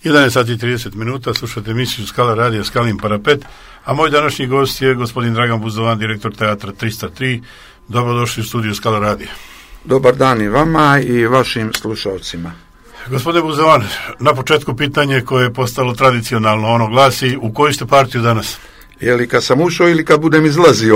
11 sati i 30 minuta, slušate emisiju Skala radija Skalin parapet, a moj današnji gost je gospodin Dragan Buzovan, direktor teatra 303. Dobrodošli u studiju Skala radija. Dobar dan i vama i vašim slušalcima. Gospodine Buzovan, na početku pitanje koje je postalo tradicionalno, ono glasi: u koju ste partiju danas? Je li kad sam ušao ili kad budem izlazio?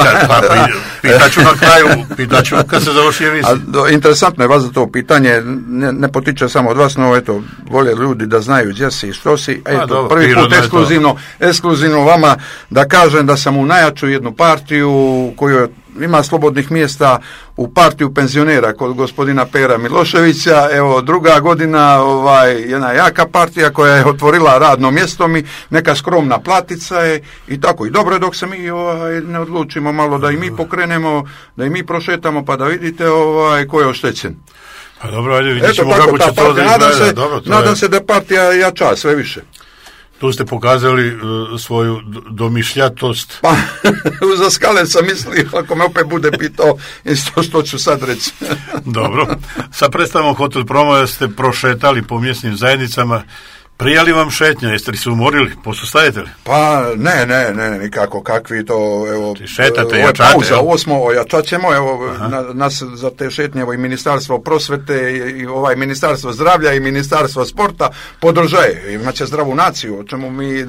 Pitaću na kraju, pitaću kad se završi emisija. Interesantno je vas za to pitanje, ne potiče samo od vas, no eto, vole ljudi da znaju gdje si i što si. Eto, prvi put ekskluzivno vama da kažem da sam u najjaču jednu partiju koju ima slobodnih mjesta, u partiju penzionera kod gospodina Pera Miloševića. Evo, druga godina, jedna jaka partija koja je otvorila radno mjesto mi, neka skromna platica je i tako. I dobro je dok se mi ne odlučimo malo da i mi pokrenemo, da i mi prošetamo pa da vidite ko je oštećen. Pa dobro, ajde, vidjet ćemo kako će to da izgleda. Nadam se da je partija jača sve više. Tu ste pokazali svoju domišljatost. Pa, za Skale sam mislio, ako me opet bude pitao isto što ću sad reći. Dobro. Sa predstavom Hotel Promoja ste prošetali po mjesnim zajednicama. Prijali vam šetnja, jeste li se umorili, posustajete li? Pa ne, nikako, kakvi to, evo... Šetate, jačate. Pauza, ojačat ćemo, evo, nas za te šetnje, evo, i Ministarstvo prosvete, i Ministarstvo zdravlja, i Ministarstvo sporta podržaje, imaće zdravu naciju, o čemu mi,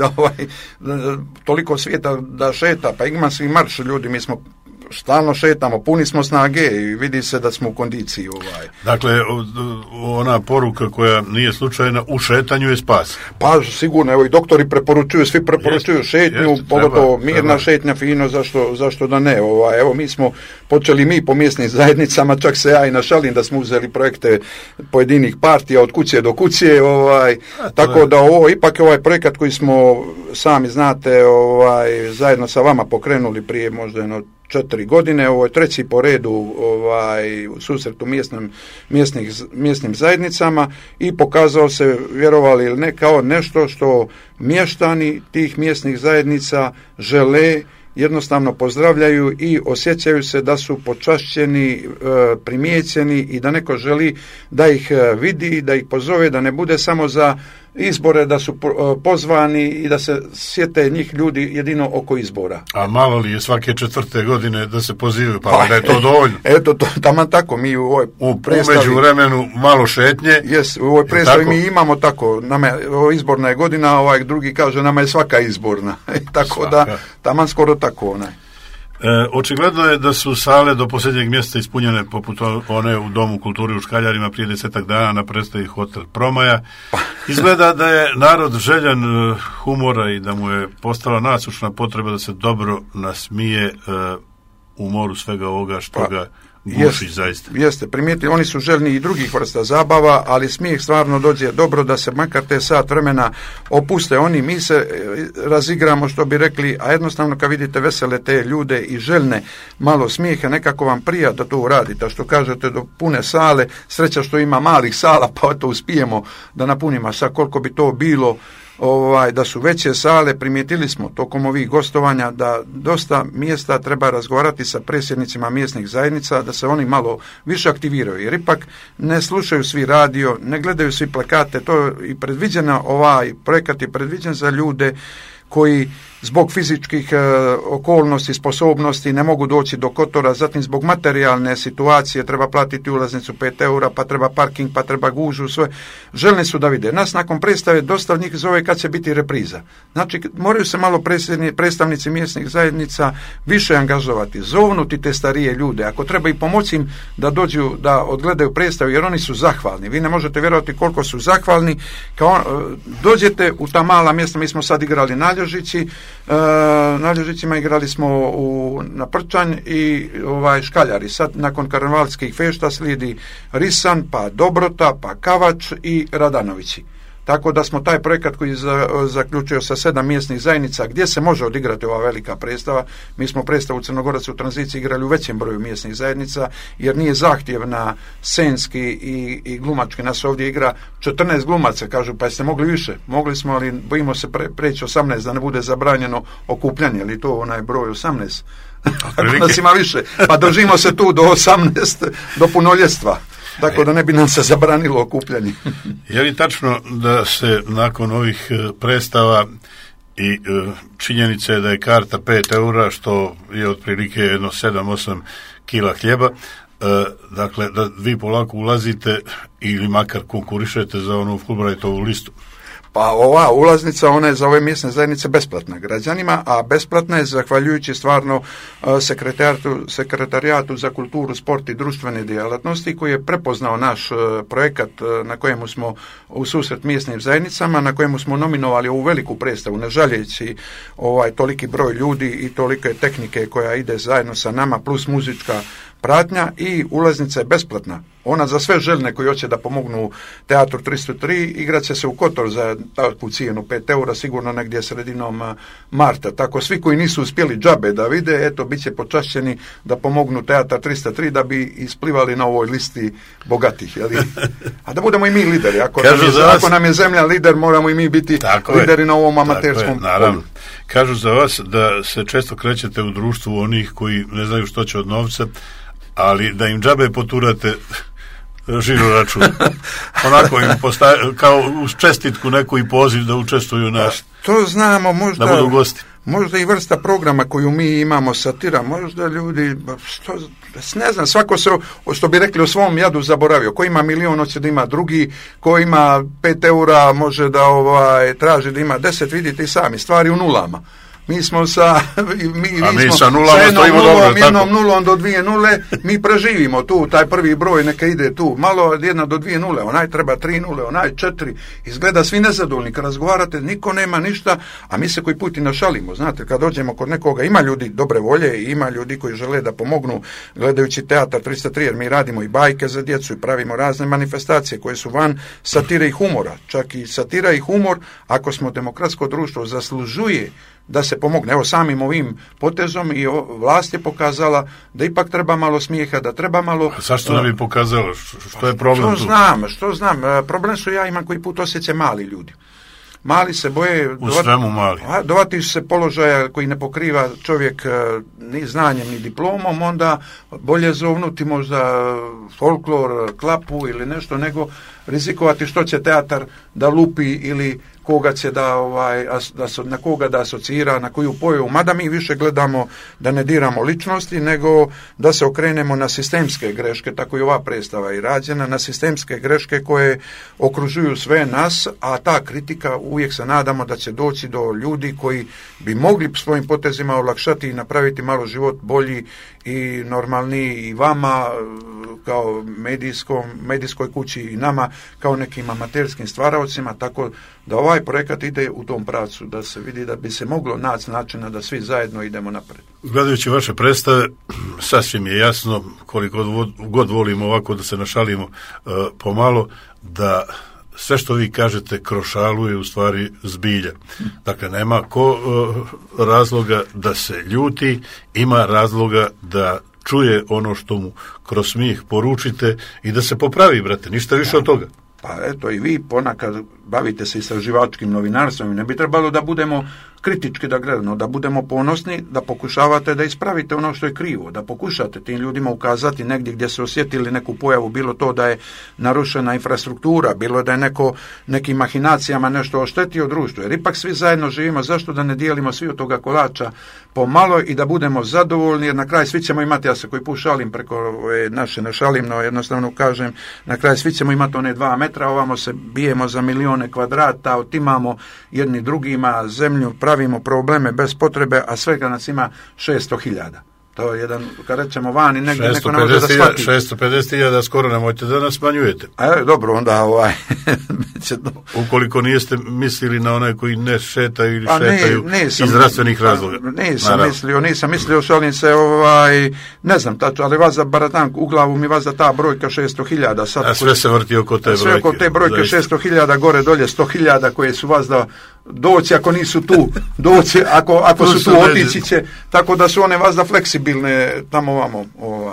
toliko svijeta da šeta, pa ima svi marš ljudi, mi smo stalno šetamo, puni smo snage i vidi se da smo u kondiciji. Dakle, ona poruka koja nije slučajna, u šetanju je spas. Pa sigurno, evo i doktori preporučuju, svi preporučuju šetnju, pogotovo mirna šetnja, fino, zašto da ne. Evo mi smo počeli po mjesnim zajednicama, čak se ja i našalim da smo uzeli projekte pojedinih partija od kuće do kuće, tako da ovo ipak je ovaj projekat koji smo sami znate, zajedno sa vama pokrenuli prije možda 4 godine, ovo je treći po redu u susretu mjesnim zajednicama i pokazao se, vjerovali ili ne, kao nešto što mještani tih mjesnih zajednica žele, jednostavno pozdravljaju i osjećaju se da su počašćeni, primijećeni i da neko želi da ih vidi, da ih pozove, da ne bude samo za izbore, da su pozvani i da se sjete njih ljudi jedino oko izbora. A malo li je svake 4. godine da se pozivaju, pa da je to dovoljno? Eto, taman tako, mi u ovoj predstavi... U međuvremenu malo šetnje. U ovoj predstavi mi imamo tako, izborna je godina, drugi kaže nama je svaka izborna. Tako svaka. Da, taman skoro tako očigledno je da su sale do posljednjeg mjesta ispunjene poput one u Domu kulture u Škaljarima prije 10 dana na predstavi Hotel Promaja. Izgleda da je narod željan humora i da mu je postala nasušna potreba da se dobro nasmije u moru svega ovoga što ga guši zaista. Jeste, primijetili, oni su željni i drugih vrsta zabava, ali smijeh stvarno dođe dobro da se makar te sat vremena opuste oni, mi se razigramo što bi rekli, a jednostavno kad vidite vesele te ljude i željne malo smijeha, nekako vam prija da to uradite, a što kažete do pune sale, sreća što ima malih sala, pa to uspijemo da napunimo, sad koliko bi to bilo da su veće sale, primijetili smo tokom ovih gostovanja da dosta mjesta treba razgovarati sa predsjednicima mjesnih zajednica, da se oni malo više aktiviraju, jer ipak ne slušaju svi radio, ne gledaju svi plakate, to je i predviđeno, projekat je predviđen za ljude koji zbog fizičkih okolnosti, sposobnosti ne mogu doći do Kotora, zatim zbog materijalne situacije treba platiti ulaznicu 5 eura, pa treba parking, pa treba gužu, sve. Željni su da vide. Nas nakon predstave dosta njih zove kad će biti repriza. Znači, moraju se malo predstavnici mjesnih zajednica više angažovati, zovnuti te starije ljude, ako treba i pomoći im da dođu, da odgledaju predstavu, jer oni su zahvalni. Vi ne možete vjerovati koliko su zahvalni. Dođete u ta mala mjesta, mi smo sad igrali na Ljožići, na Ljožićima igrali smo na Prčanj i Škaljari. Sad nakon karnevalskih fešta slijedi Risan, pa Dobrota, pa Kavač i Radanovići. Tako da smo taj projekat koji zaključio sa 7 mjesnih zajednica gdje se može odigrati ova velika predstava. Mi smo predstavu Crnogorac u tranziciji igrali u većem broju mjesnih zajednica jer nije zahtjev na scenski i glumački. Nas ovdje igra 14 glumaca, kažu pa jeste mogli više. Mogli smo, ali bojimo se preći 18 da ne bude zabranjeno okupljanje, ali to onaj broj 18. Ako nas ima više. Pa držimo se tu do 18, do punoljetstva. tako da ne bi nam se zabranilo okupljanje. Je li tačno da se nakon ovih predstava i činjenice da je karta 5 eura, što je otprilike jedno 7-8 kila hljeba, dakle da vi polako ulazite ili makar konkurišete za onu Fulbrightovu listu? Pa ova ulaznica, ona je za ove mjesne zajednice besplatna građanima, a besplatna je zahvaljujući stvarno sekretarijatu za kulturu, sport i društvene djelatnosti koji je prepoznao naš projekat na kojemu smo u susret mjesnim zajednicama, na kojemu smo nominovali ovu veliku predstavu, ne žaljeći toliki broj ljudi i tolike tehnike koja ide zajedno sa nama, plus muzička pratnja, i ulaznica je besplatna. Ona za sve željne koji hoće da pomognu Teatru 303, igrat će se u Kotor za takvu cijenu 5 eura, sigurno negdje sredinom marta. Tako svi koji nisu uspjeli džabe da vide, eto, bit će počašćeni da pomognu Teatar 303 da bi isplivali na ovoj listi bogatih. Jeli? A da budemo i mi lideri. Ako nam je zemlja lider, moramo i mi biti lideri na ovom amaterskom polju. Kažu za vas da se često krećete u društvu onih koji ne znaju što će od novca, ali da im džabe poturate žiro račun. Onako im kao uz čestitku neku i poziv da učestvuju to znamo, možda, da budu gosti. Možda i vrsta programa koju mi imamo, satira, možda ljudi, ne znam, svako se, što bi rekli, o svom jadu zaboravio. Ko ima 1.000.000 hoće da ima drugi, ko ima 5 eura može da traži da ima 10, vidite i sami, stvari u nulama. Mi smo sa jednom nulom do 2 nule, mi preživimo tu, taj prvi broj neka ide tu, malo od 1 do 2 nule, onaj treba 3 nule, onaj 4, izgleda svi nezadovoljni, kad razgovarate, niko nema ništa, a mi se koji put i našalimo, znate, kad dođemo kod nekoga, ima ljudi dobre volje i ima ljudi koji žele da pomognu gledajući Teatar 303, jer mi radimo i bajke za djecu i pravimo razne manifestacije koje su van satire i humora, čak i satira i humor, ako smo demokratsko društvo, zaslužuje da se pomogne. Evo samim ovim potezom i vlast je pokazala da ipak treba malo smijeha, da treba malo... A zašto ne bi pokazalo? Što je problem tu? Što znam. Problem su ja imam koji put osjećaj mali ljudi. Mali se boje... U svemu mali. Dovati se položaja koji ne pokriva čovjek ni znanjem ni diplomom, onda bolje zovnuti možda folklor, klapu ili nešto, nego rizikovati što će teatar da lupi ili koga će na koga da asocira, na koju pojavu. Mada mi više gledamo da ne diramo ličnosti, nego da se okrenemo na sistemske greške, tako i ova predstava i rađena, na sistemske greške koje okružuju sve nas, a ta kritika uvijek se nadamo da će doći do ljudi koji bi mogli svojim potezima olakšati i napraviti malo život bolji i normalniji i vama kao medijskoj kući i nama kao nekim amaterskim stvaraocima, tako da ovaj projekat ide u tom pravcu, da se vidi da bi se moglo naći načina da svi zajedno idemo napred. Gledajući vaše predstave, sasvim je jasno, koliko god volimo ovako da se našalimo pomalo, da sve što vi kažete kroz šalu je u stvari zbilja. Dakle, nema razloga da se ljuti, ima razloga da čuje ono što mu kroz smijeh poručite i da se popravi, brate, ništa više od toga. Pa eto, i vi ponekad bavite se istraživačkim novinarstvom i ne bi trebalo da budemo kritički da gledamo, da budemo ponosni, da pokušavate da ispravite ono što je krivo, da pokušate tim ljudima ukazati negdje gdje se osjetili neku pojavu, bilo to da je narušena infrastruktura, bilo da je neko nekim mahinacijama nešto oštetio društvo, jer ipak svi zajedno živimo, zašto da ne dijelimo svi od toga kolača pomalo i da budemo zadovoljni, jer na kraju svi ćemo imati, ja se koji put šalim preko naše, ne šalim, no jednostavno kažem, na kraju svi ćemo imati one 2 metra, ovamo se bijemo za milijone kvadrata, otimamo jedni drugima zemlju, pravimo probleme bez potrebe, a svega nas ima 600.000. To je jedan, kad rećemo vani, negdje neko ne može da shvati. 650.000, skoro nemojte da nas smanjujete. Dobro, onda ukoliko niste mislili na one koji ne šetaju ili šetaju iz zdravstvenih razloga. Nisam mislio, šalim se, ne znam, ali vas za baratan u glavu mi vas za ta brojka 600.000. A sve se vrti oko te brojke. Sve oko te brojke 600.000, gore dolje 100.000 koje su vas da doći ako nisu tu, doći ako su tu otići će, tako da su one vas da fleksibilne tamo vamo.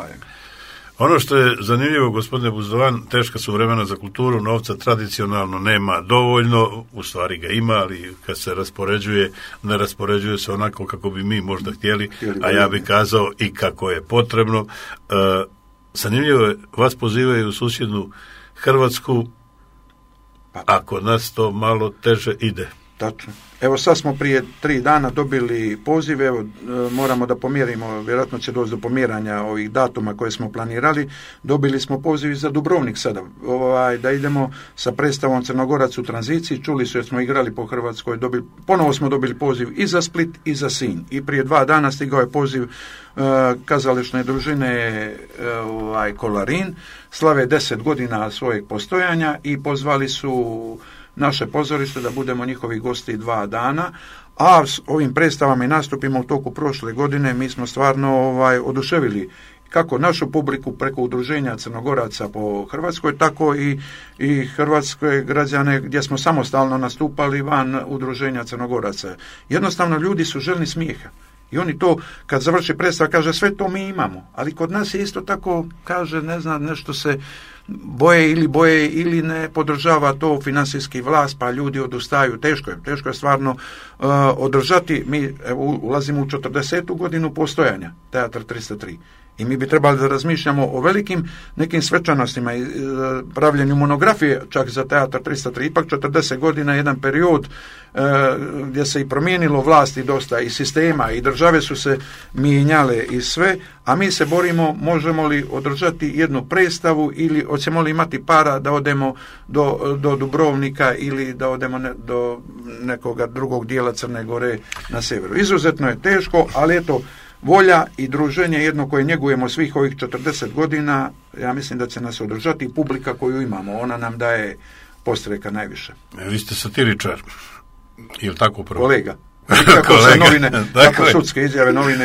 Ono što je zanimljivo, gospodine Buzdovan, teška su vremena za kulturu, novca tradicionalno nema dovoljno, u stvari ga ima, ali kad se raspoređuje, ne raspoređuje se onako kako bi mi možda htjeli, a ja bih kazao i kako je potrebno. zanimljivo je, vas pozivaju u susjednu Hrvatsku, a kod nas to malo teže ide. Tačno. Evo sad smo prije 3 dana dobili poziv, evo moramo da pomjerimo, vjerojatno će doći do pomjeranja ovih datuma koje smo planirali, dobili smo poziv za Dubrovnik sada, da idemo sa predstavom Crnogorac u tranziciji, čuli su jer smo igrali po Hrvatskoj, ponovo smo dobili poziv i za Split i za Sinj i prije 2 dana stigao je poziv kazališne družine Kolarin, slave 10 godina svojeg postojanja i pozvali su naše pozorište da budemo njihovi gosti 2 dana, a s ovim predstavama i nastupima u toku prošle godine mi smo stvarno oduševili kako našu publiku preko udruženja Crnogoraca po Hrvatskoj, tako i hrvatske građane gdje smo samostalno nastupali van udruženja Crnogoraca. Jednostavno ljudi su željni smijeha. I oni to, kad završi predstava, kaže sve to mi imamo, ali kod nas je isto tako, kaže, ne znam, nešto se boje ili ne podržava to financijski vlast, pa ljudi odustaju. Teško je stvarno održati. Mi ulazimo u 40. godinu postojanja Teatar 303. I mi bi trebali da razmišljamo o velikim nekim svečanostima i pravljenju monografije čak za Teatar 303. Ipak 40 godina je jedan period gdje se i promijenilo vlasti dosta i sistema i države su se mijenjale i sve, a mi se borimo možemo li održati jednu predstavu ili hoćemo li imati para da odemo do Dubrovnika ili da odemo do nekoga drugog dijela Crne Gore na severu. Izuzetno je teško, ali eto, volja i druženje jedno koje njegujemo svih ovih 40 godina, ja mislim da će nas održati i publika koju imamo, ona nam daje postreka najviše. Vi ste satiričar, je li tako prvo? Kolega. Kako se novine, tako sudske izjave novine,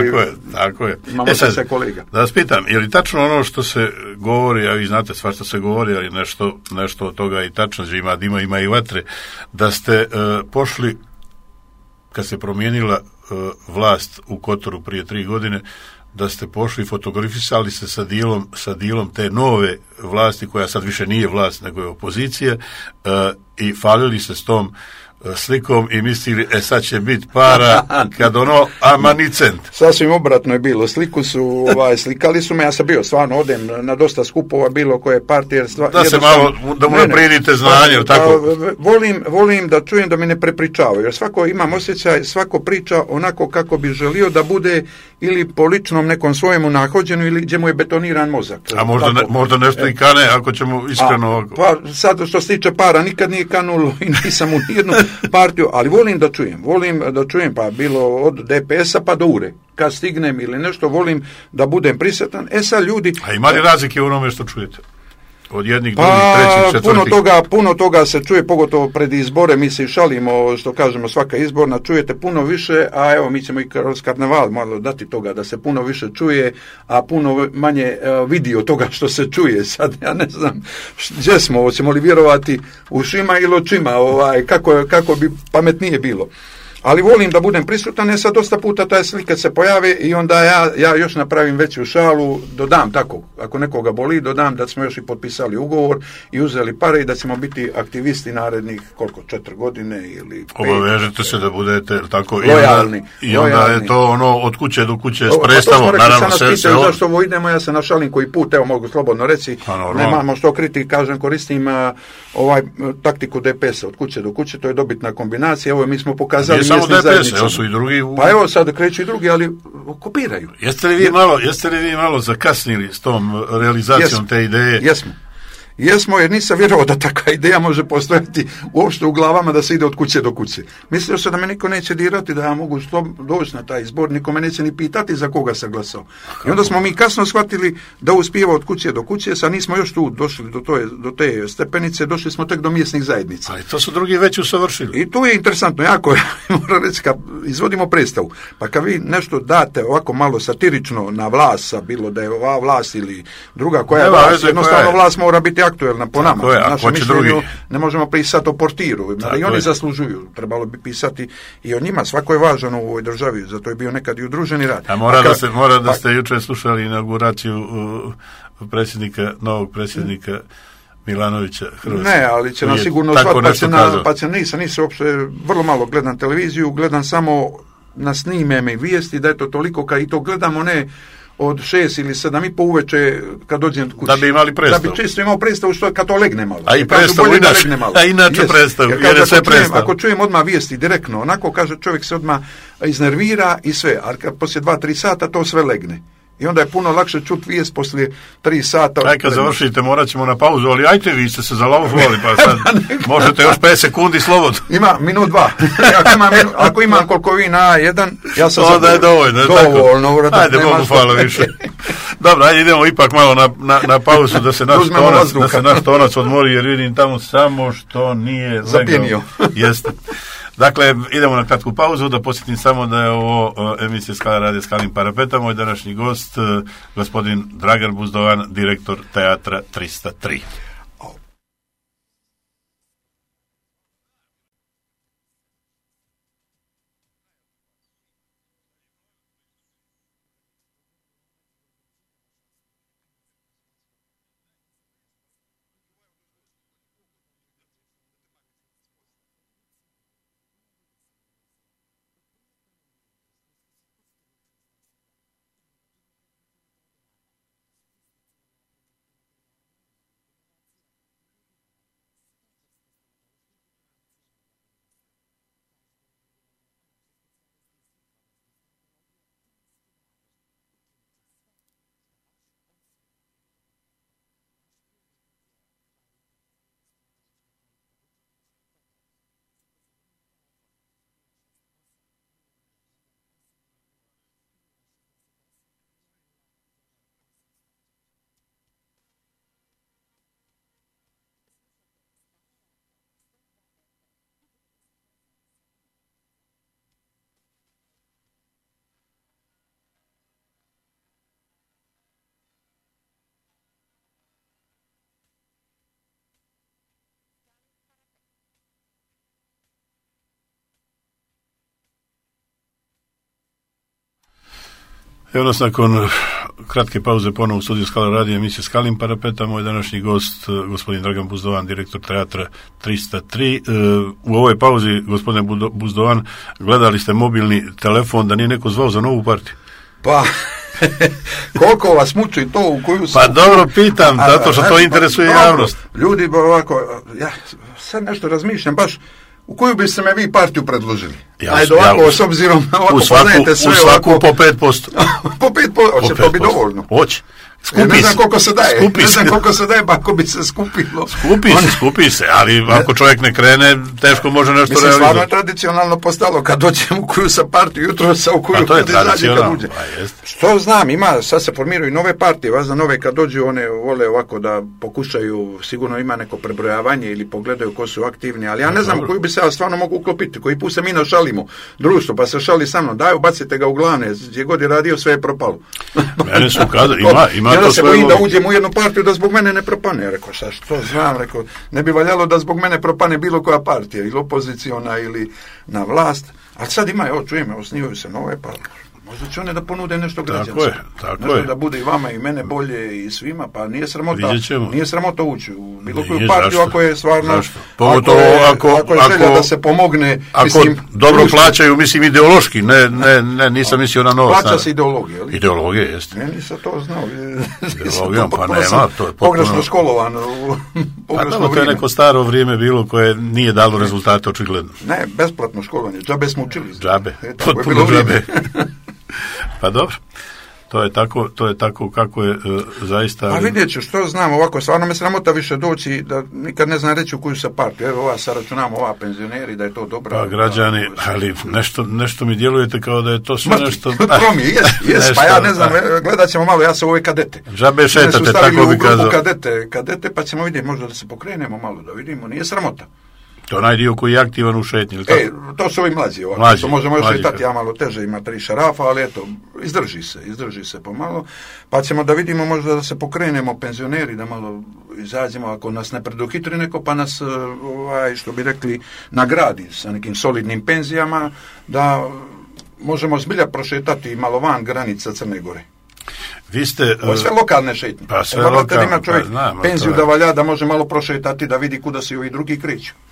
tako je. Imamo se kolega. Da vas pitam, je li tačno ono što se govori, a vi znate svašta se govori, ali nešto od toga i tačno, ima dima, ima i vatre, da ste pošli, kad se promijenila vlast u Kotoru prije 3 godine, da ste pošli i fotografisali se sa dijelom te nove vlasti, koja sad više nije vlast, nego je opozicija, i falili se s tom slikom i mislili, sad će biti para kad amanicent. Sasvim obratno je bilo. Sliku su, slikali su me, ja sam bio, stvarno odem na dosta skupova, bilo koje partije. Da se malo, da mu napredite znanje, tako? Volim da čujem da mi ne prepričavaju, jer svako imam osjećaj, svako priča onako kako bi želio da bude ili po ličnom nekom svojemu nahođenu ili gdje mu je betoniran mozak. A možda nešto i kane, ako ćemo iskreno... Pa sad što se tiče para, nikad nije kanulo i nisam u nijednu partiju, ali volim da čujem, pa bilo od DPS-a pa do URE. Kad stignem ili nešto, volim da budem prisjetan. Sad ljudi... A ima li razlike u onome što čujete? Od jednih, drugih, trećih, četvrtih? Puno toga se čuje, pogotovo pred izbore, mi se i šalimo, što kažemo, svaka izborna, čujete puno više, a evo, mi ćemo i kroz karneval malo dati toga da se puno više čuje, a puno manje vidi od toga što se čuje. Sad, ja ne znam, gdje smo, hoćemo li vjerovati ušima ili očima, kako bi pametnije bilo. Ali volim da budem prisutan, sad dosta puta taj slike se pojave i onda ja još napravim veću šalu, dodam tako, ako nekoga boli, dodam da smo još i potpisali ugovor i uzeli pare i da ćemo biti aktivisti narednih, 4 godine ili 5. Obavežete se da budete tako lojalni. I onda je to od kuće do kuće s predstavom. Naravno, zašto ovo idemo, ja se našalim koji put, evo mogu slobodno reći, nemamo što kriti, kažem, koristim taktiku DPS-a od kuće do kuće, to je dobitna kombinacija, evo mi smo pokazali samo DPS, evo su i drugi. Pa evo sad kreću i drugi, ali kopiraju. Jeste li vi malo zakasnili s tom realizacijom te ideje? Jesmo, jer nisam vjerovao da takva ideja može postojati uopšte u glavama da se ide od kuće do kuće. Mislio sam da me niko neće dirati, da ja mogu doći na taj izbor, niko me neće ni pitati za koga sam glasao. I onda smo mi kasno shvatili da uspijeva od kuće do kuće, sad nismo još tu došli do te stepenice, došli smo tek do mjesnih zajednica. Ali to su drugi već usavršili. I tu je interesantno, jako, moram reći, kad izvodimo predstavu, pa kad vi nešto date ovako malo satirično na vlast, bilo da je ova vlast ili druga koja je vlast, jednostavno vlast mora biti aktuelna po nama. Našem mišljenju ne možemo pisati o portiru, i oni zaslužuju. Trebalo bi pisati i o njima. Svako je važan u ovoj državi, zato je bio nekad i udruženi rad. A mora da ste jučer slušali inauguraciju novog predsjednika Milanovića Hrvatske. Ne, ali će nas sigurno shvatiti, nisam uopšte, vrlo malo gledam televiziju, gledam samo na snime i vijesti, da je to toliko, kad i to gledamo ne od 6 ili 7:30 uveče kad dođem kući. Da bi imali predstavu. Da bi čisto imao predstavu što kad to legne malo. A i predstavu inače predstavu. Jer ako čujem odmah vijesti direktno, onako kaže čovjek se odmah iznervira i sve, ali kad poslije 2-3 sata to sve legne. I onda je puno lakše čuti vijest poslije 3 sata. Aj kad završite morat ćemo na pauzu, ali ajte vi ste se zalaufovali pa sad možete još 5 sekundi slobodno. Ima minut 2. Ako imam koliko vi na jedan, ja sam onda je dovoljno. Ajde, Bogu hvala više. Dobro, ajde idemo ipak malo na pauzu da se naš tonac odmori jer vidim tamo samo što nije zapijenio. Jeste. Dakle, idemo na kratku pauzu, da podsjetim samo da je ovo emisija Skala radio Skalim Parapeta, moj današnji gost, gospodin Dragan Buzdovan, direktor Teatra 303. Evo nas nakon kratke pauze ponovo u studiju Skala radio emisije Skalim Parapeta, moj današnji gost, gospodin Dragan Buzdovan, direktor Teatra 303. U ovoj pauzi, gospodine Buzdovan, gledali ste mobilni telefon da nije neko zvao za novu partiju? Pa, koliko vas muči to u koju sam... Pa dobro pitam, zato što to interesuje javnost. Ljudi, ovako, ja sad nešto razmišljam, baš u koju bi se me vi partiju predložili? Ajde ovako, s obzirom ovako poznajete sve ovako... U svaku po 5%. Po 5%, hoće to biti dovoljno. Hoće. Ne znam koliko se daje, pa ako bi se skupilo. Skupi se, ali ako čovjek ne krene, teško može nešto realizovati. Mislim, stvarno je tradicionalno postalo, kad dođem u koju sa partiju, jutro sa u koju kad izađe kad uđe. Što znam, ima, sad se formiraju nove partije, vas za nove kad dođu, one vole ovako da pokušaju, sigurno ima neko prebrojavanje ili pogledaju ko su aktivni, ali ja ne znam koju bi se ja stvarno mogu uklopiti, koji put se mi našalimo društvo, pa se šali sa mnom, daj, ubacite ga u glavne, gdje god je radio, sve je propalo. Mene su kazali, ima ja da se bojim da uđem u jednu partiju da zbog mene ne propane. Rekao, šta što znam, rekao, ne bi valjalo da zbog mene propane bilo koja partija, ili opoziciona, ili na vlast. Ali sad ima, evo čujem, osnivaju se nove, pa možda će one da ponude nešto građansko. Tako je. Da bude i vama i mene bolje i svima, pa nije sramota ući u bilo koju partiju ako je stvarno, ako je želja da se pomogne. Ako dobro plaćaju, mislim ideološki, nisam mislio na novac. Plaća se ideologija, ali? Ideologija, jeste. Ja nisam to znao. Ideologijom, pa nema, to je pogrešno školovan. To je neko staro vrijeme bilo koje nije dalo rezultate, očigledno. Ne, besplatno školovanje, džabe smo učili. Džabe, potpuno džabe. Pa dobro, to je tako kako je zaista... A vidjet ću, što znam ovako, stvarno me sramota više doći da nikad ne znam reći u koju se partiju. Evo ova, sad računamo ova penzioneri, da je to dobra... Pa građani, ali nešto mi djelujete kao da je to sve nešto... Jes, pa ja ne znam, gledat ćemo malo, ja sam ove kadete. Džabe šetate, tako bi kazao. Kadete, pa ćemo vidjeti, možda da se pokrenemo malo, da vidimo, nije sramota. To je onaj dio koji je aktivan u šetnji. To su ovi mlađi ovako. To možemo još šetati, ja malo teže, ima 3 šarafa, ali eto, izdrži se pomalo. Pa ćemo da vidimo možda da se pokrenemo penzioneri, da malo izađemo, ako nas ne preduhitri neko, pa nas, što bi rekli, nagradi sa nekim solidnim penzijama, da možemo zbilja prošetati malo van granica Crne Gore. Vi ste... Ovo je sve lokalne šetnje. Pa sve lokalne. Da ima čovjek penziju da valja, da može malo prošetati, da vidi kuda se i ovi drugi kreću.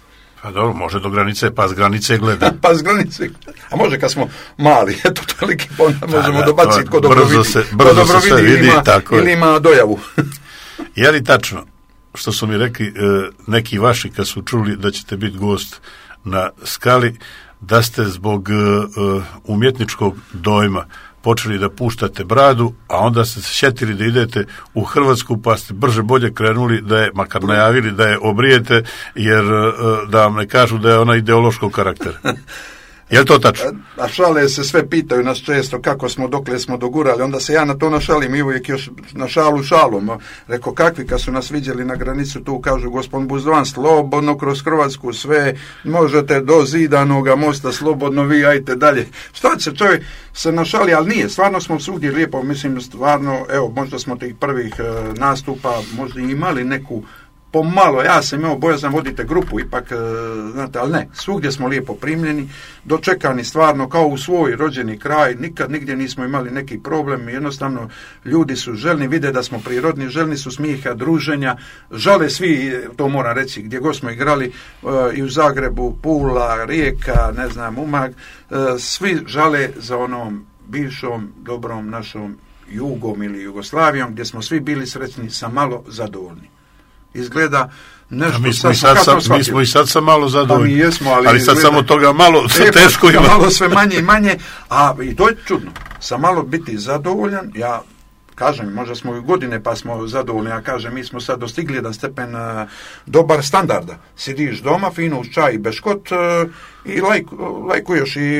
Pa dobro, može do granice, pa s granice gleda. Pa s granice. A može kad smo mali, eto toliki, onda možemo dobaciti kod dobro vidi. Brzo se sve vidi, tako ili ima dojavu. Je li tačno, što su mi rekli neki vaši kad su čuli da ćete biti gost na Skali, da ste zbog umjetničkog dojma počeli da puštate bradu, a onda ste se sjetili da idete u Hrvatsku, pa ste brže bolje krenuli da je, makar najavili da je obrijete, jer da vam ne kažu da je ona ideološkog karaktera. Je li to tačno? A šale se, sve pitaju nas često kako smo, dokle smo dogurali, onda se ja na to našalim i uvijek još na šalu šalom. Rekao, kakvi kad su nas vidjeli na granicu, tu kažu gospodin Buzdovan, slobodno kroz Hrvatsku sve, možete do Zidanoga mosta, slobodno vi, ajte dalje. Šta će, čovjek se našali, ali nije, stvarno smo svugdje lijepo, mislim, stvarno, evo, možda smo tih prvih nastupa možda imali neku pomalo, ja sam imao bojazan, vodite grupu, ipak, znate, ali ne, svugdje smo lijepo primljeni, dočekani stvarno kao u svoj rođeni kraj, nikad nigdje nismo imali neki problem, jednostavno ljudi su željni, vide da smo prirodni, željni su smijeha, druženja, žale svi, to moram reći, gdje god smo igrali, i u Zagrebu, Pula, Rijeka, ne znam, Umag, svi žale za onom bivšom, dobrom našom Jugom ili Jugoslavijom, gdje smo svi bili sretni, sa malo zadovoljni. Izgleda nešto... Mi smo i sad sa malo zadovoljni, pa mi jesmo, ali sad izgleda, samo toga malo teško ima. Malo sve manje i manje, a i to je čudno. Sa malo biti zadovoljan, ja kažem, možda smo i godine pa smo zadovoljni, ja kažem, mi smo sad dostigli jedan stepen dobar standarda. Sidiš doma, fino uz čaj i beškot i lajkuješ i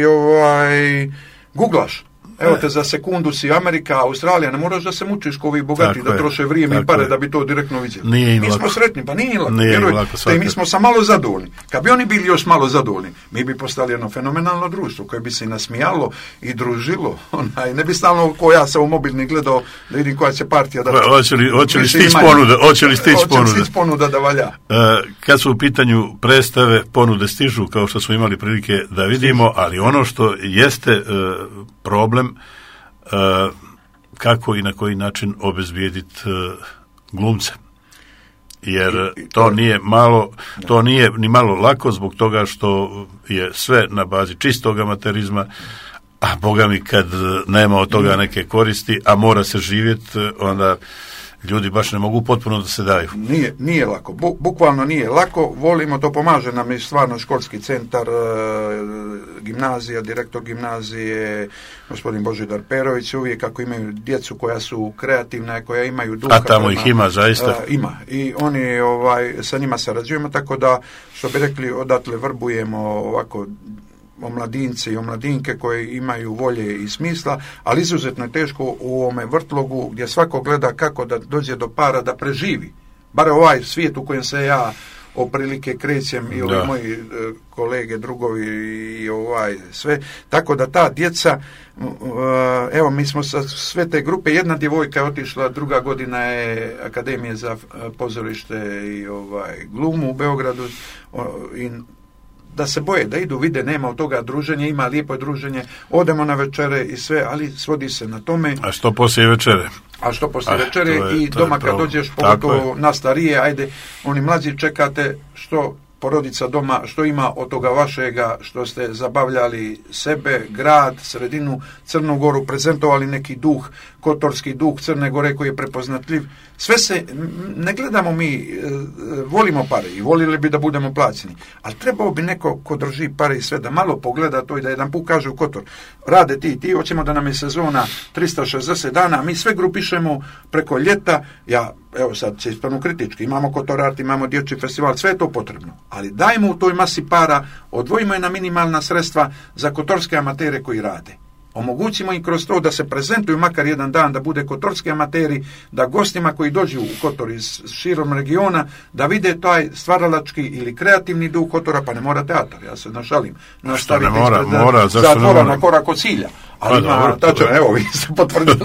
googlaš. Evo te za sekundu si Amerika, Australija, ne moraš da se mučiš ko ovi bogati, tako da troše vrijeme i pare da bi to direktno vidjeli. Mi smo sretni, pa nije lako. I mi smo sa malo zadovoljni. Kad bi oni bili još malo zadovoljni, mi bi postali jedno fenomenalno društvo koje bi se nasmijalo i družilo. Ne bi stalno ko ja se u mobilni gledao da vidim koja će partija da... Hoće li stić ponuda da valja. Kad su u pitanju predstave, ponude stižu, kao što smo imali prilike da vidimo, ali ono što jeste problem, kako i na koji način obezbijediti glumce. Jer to nije ni malo lako, zbog toga što je sve na bazi čistog amaterizma, a boga mi kad nema od toga neke koristi, a mora se živjeti, onda ljudi baš ne mogu potpuno da se daju. Nije lako, bukvalno nije lako, volimo, to pomaže nam i stvarno školski centar, gimnazija, direktor gimnazije, gospodin Božidar Perović, uvijek ako imaju djecu koja su kreativna, koja imaju duha. A tamo ih ima, zaista. Ima, i oni sa njima sarađujemo, tako da, što bi rekli, odatle vrbujemo ovako omladince i omladinke koji imaju volje i smisla, ali izuzetno je teško u ovome vrtlogu gdje svako gleda kako da dođe do para da preživi. Bar ovaj svijet u kojem se ja oprilike krećem i ovi moji kolege, drugovi i sve. Tako da ta djeca, evo mi smo sa sve te grupe, jedna djevojka je otišla, druga godina je Akademije za pozorište i glumu u Beogradu i da se boje, da idu, vide, nema od toga druženja, ima lijepo druženje, odemo na večere i sve, ali svodi se na tome. A što poslije večere? I doma kad dođeš, pogotovo na starije, ajde, oni mlađi čekate što porodica doma, što ima od toga vašega, što ste zabavljali sebe, grad, sredinu, Crnu Goru, prezentovali neki duh, kotorski duh Crne Gore koji je prepoznatljiv. Sve se, ne gledamo mi, volimo pare i volili bi da budemo plaćeni, ali trebao bi neko ko drži pare i sve da malo pogleda to i da jedan put kaže u Kotor, rade ti, hoćemo da nam je sezona 360 dana, mi sve grupišemo preko ljeta, evo sad će ispravno kritički, imamo Kotorart, imamo dječji festival, sve je to potrebno, ali dajmo u toj masi para, odvojimo je na minimalna sredstva za kotorske amatere koji rade. Omogućimo im kroz to da se prezentuju makar jedan dan, da bude kotorski amateri, da gostima koji dođu u Kotor iz širom regiona, da vide taj stvaralački ili kreativni duh Kotora, pa ne mora teatar, ja se našalim. Mora, zatvora na korak od cilja. Ali evo, vi ste potvrdili.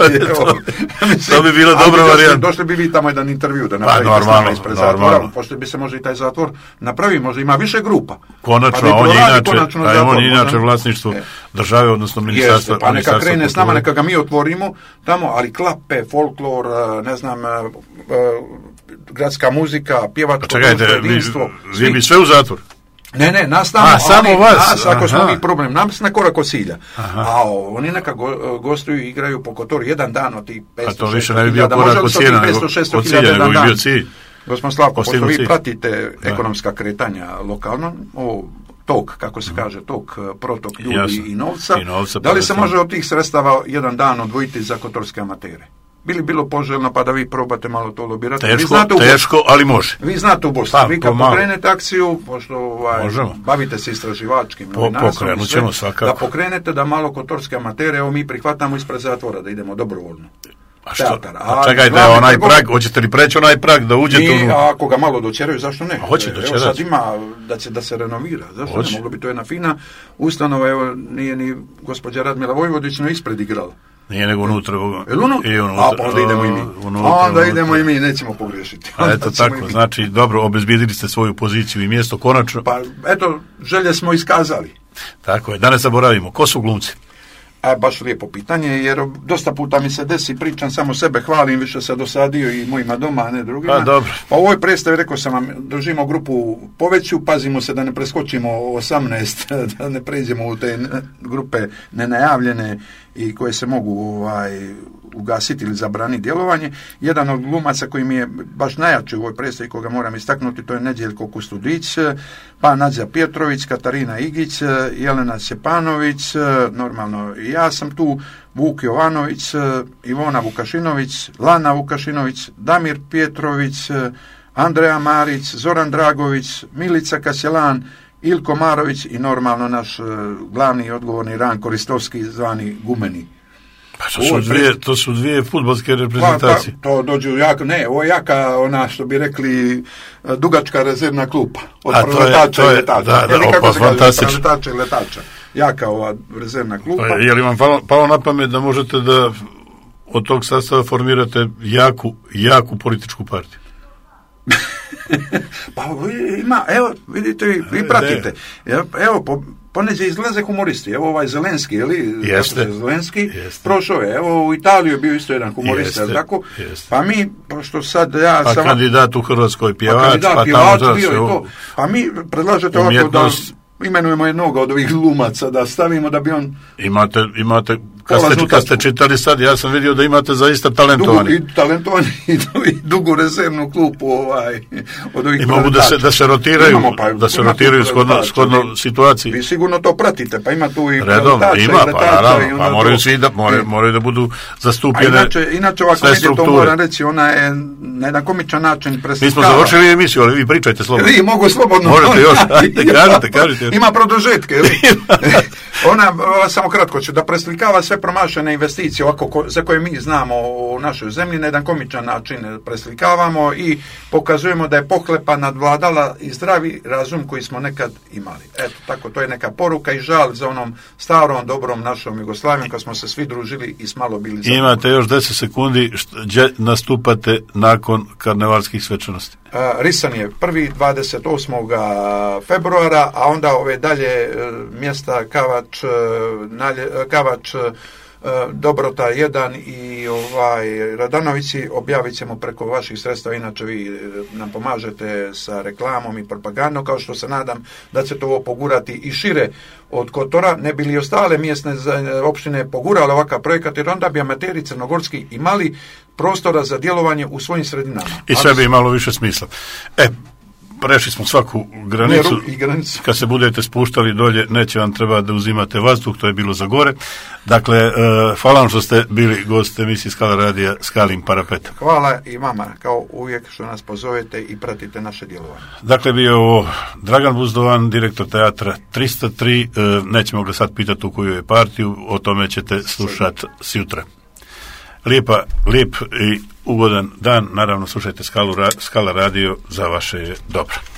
To bi bila dobra varijanta. Došli bi vi tamo jedan intervju da napravite s nama ispred zatvora, pošto bi se može i taj zatvor napravi, možda ima više grupa. Konačno, on je inače vlasništvo države, odnosno ministarstva. Pa neka krene s nama, neka ga mi otvorimo tamo, ali klape, folklor, ne znam, gradska muzika, pjevačko društvo, jedinstvo. Vi bi sve u zatvor? Ne, nas tamo, samo vas. Ako smo mi problem, nas na korak od cilja. A oni neka gostuju i igraju po Kotoru jedan dan od tih 500-600 hiljada. A to više ne bi bio korak od cilja, nego od cilja, nego bi bio cilj. Gospodin Slavko, pošto vi pratite ekonomska kretanja lokalno, tok, kako se kaže, protok ljudi i novca, da li se može od tih sredstava jedan dan odvojiti za kotorske amatere? Bilo poželjno, pa da vi probate malo to lobirati. Teško, ali može. Vi znate u Bosni. Vi kad pokrenete akciju, pošto bavite se istraživačkim novinarstvom, da pokrenete da malo kotorske amatere, evo mi prihvatamo ispred zatvora, da idemo dobrovoljno. Čekajte, onaj prag, hoćete li preći onaj prag da uđete? Ako ga malo dočeraju, zašto ne? Evo sad ima da se renovira, zašto ne? Moglo bi to jedna fina ustanova, evo nije ni gospođa Radmila Vojvodić ispred igrala. Nije nego unutra. Pa onda idemo i mi. Onda idemo i mi, nećemo pogriješiti. Eto tako, znači dobro, obezbijedili ste svoju poziciju i mjesto konačno. Pa eto, želje smo iskazali. Tako je, da ne zaboravimo, ko su glumci? Baš lijepo pitanje, jer dosta puta mi se desi, pričam samo sebe, hvalim, više se dosadio i mojima doma, a ne drugima. Dobro. Pa u ovoj predstavi, rekao sam vam, držimo grupu poveću, pazimo se da ne preskočimo 18, da ne pređemo u te grupe nenajavljene i koje se mogu ugasiti ili zabraniti djelovanje. Jedan od glumaca koji mi je baš najjači u ovoj predstavi, koga moram istaknuti, to je Nedjeljko Kustudić, pa Nađa Pjetrović, Katarina Igić, Jelena Sjepanović, normalno i ja sam tu, Vuk Jovanović, Ivona Vukašinović, Lana Vukašinović, Damir Pjetrović, Andreja Marić, Zoran Dragović, Milica Kasjelan, Ilko Marović i normalno naš glavni i odgovorni Ranko Ristovski, zvani Gumeni. Pa to su dvije fudbalske reprezentacije. To dođu ovo je jaka, ona što bi rekli, dugačka rezervna klupa. Od preletača i letača. Preletača i letača. Jaka ova rezervna klupa. Je li vam palo na pamet da možete da od tog sastava formirate jaku političku partiju? Pa ima, evo, vidite, vi pratite. Evo, poneđe izlaze humoristi. Evo ovaj Zelenski, Jeste. Zelenski, prošao je. Evo u Italiju je bio isto jedan humorista, tako? Pa mi, pošto sad ja sam... kandidat u Hrvatskoj pjevač, pa tamo bio i to. Pa mi predlažete ovako da imenujemo jednog od ovih glumaca, da stavimo da bi on... Imate kad ste čitali sad, ja sam vidio da imate zaista talentovani. I dugu rezervnu klupu od ovih... I mogu da se rotiraju, shodno situaciji. Vi sigurno to pratite, pa ima tu i redovno, pa moraju da budu zastupljene inače ova komedija, to moram reći, ona je na jedan komičan način preslikava. Mi smo završili emisiju, ali vi pričajte slobodno. Vi mogu slobodno. Možete još, kažite. Ima produžetke, ona, samo kratko ću, da preslikava sve promašene investicije ovako za koje mi znamo u našoj zemlji, na jedan komičan način preslikavamo i pokazujemo da je pohlepa nadvladala i zdravi razum koji smo nekad imali. Eto, tako, to je neka poruka i žal za onom starom, dobrom našom Jugoslavijom kad smo se svi družili i smalo bili zadovoljni. Imate još 10 sekundi, gdje nastupate nakon karnevalskih svečanosti? Risan je 28. februara, a onda ove dalje mjesta Kavač, Dobrota 1 i Radanovići objavit ćemo preko vaših sredstva, inače vi nam pomažete sa reklamom i propagandom, kao što se nadam da ćete ovo pogurati i šire od Kotora, ne bi li ostale mjesne opštine pogurale ovakav projekat, jer onda bi amateri crnogorski imali prostora za djelovanje u svojim sredinama. I sve bi imalo više smisla. Prešli smo svaku granicu. Kad se budete spuštali dolje, neće vam treba da uzimate vazduh, to je bilo za gore. Dakle, hvala vam što ste bili gost emisije Skala radija Skalim parapetom. Hvala i vama, kao uvijek što nas pozovete i pratite naše djelovanje. Dakle, bio ovo Dragan Buzdovan, direktor teatra 303. Nećemo ga sad pitati u koju je partiju, o tome ćete slušati sutra. Lijep i ugodan dan, naravno slušajte Skala radio, za vaše je dobro.